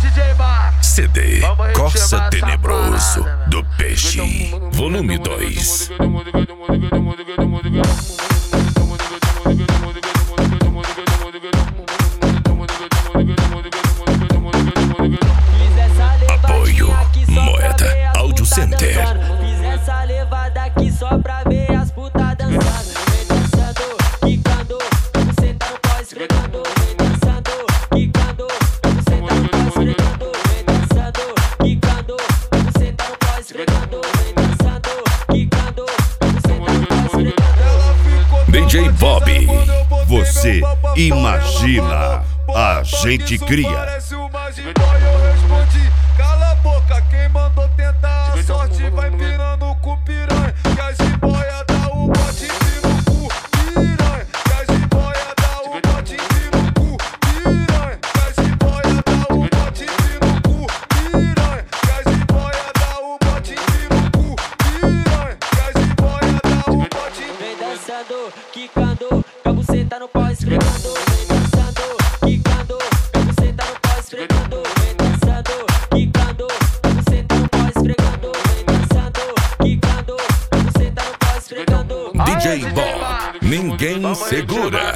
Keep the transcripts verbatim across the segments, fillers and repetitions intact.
C D Corsa Tenebroso do Peixe, volume dois. Apoio Moeda Audio Center. Fiz essa levada aqui só pra ver as putas dançando. Vem dançando, quicando, você tá no pó esfregando. Vem dançando, quicando, você tá no pó esfregando. Vem dançando, quicando, você tá no pó esfregando. Vem dançando, quicando, você tá no pó esfregando. D J Bob, Você imagina, a gente cria. Parece uma jiboia, eu respondi, cala a boca, quem mandou tentar a sorte vai pirando com piranha. Que a jiboia dá o bote e no cu, piranha. Que a jiboia dá o bote e no cu, piranha. Que a jiboia dá o bote e no cu, piranha. Que a jiboia dá o bote e no cu, piranha. Que a jiboia dá o bote. Vem dançando, quicando, com a buceta no pó esfregando. Vem dançando, quicando, com a buceta no pó esfregando. Vem dançando, quicando, com a buceta no pó esfregando. Vem dançando, quicando, com a buceta no pó esfregando. D J Bob, ninguém segura.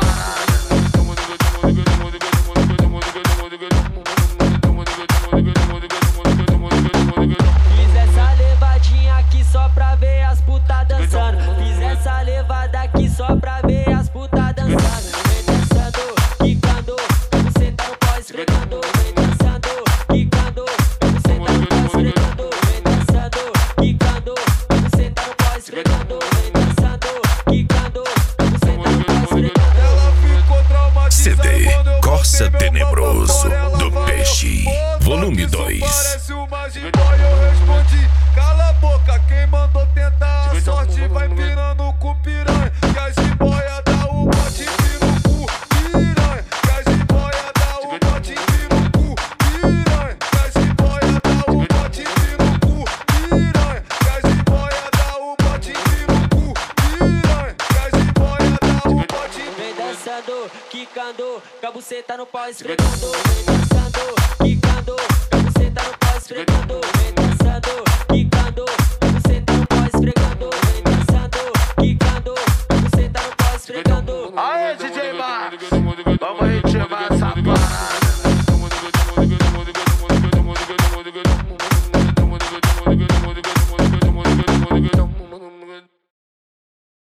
Fiz essa levadinha aqui só pra ver as putas dançando. Fiz essa levada aqui só pra ver as putas dançando. Vem dançando, quicando, você tá no pó esfregando. Vem dançando, quicando, você tá no pó esfregando. Vem dançando, quicando, você tá no pó esfregando. Vem dançando, quicando, você tá no pó esfregando. Ela ficou traumatizada C D quando eu Corsa botei meu Tenebroso papo, ela do falou, Peixe, "Ô, volume isso dois. parece uma jiboia", eu respondi, cala a boca, quem mandou tentar a sorte vai pirando com piranha. Que a jiboia dá o bote e no cu, piranha. Que a jiboia dá o bote e no cu, piranha. Que a jiboia dá o bote e no cu, piranha. Que a jiboia dá o bote e no cu, piranha. Que a jiboia dá o bote. Vem dançando, quicando, com a buceta no pó esfregando. Vem dançando, quicando, com a buceta no pó esfregando. Vem dançando, quicando,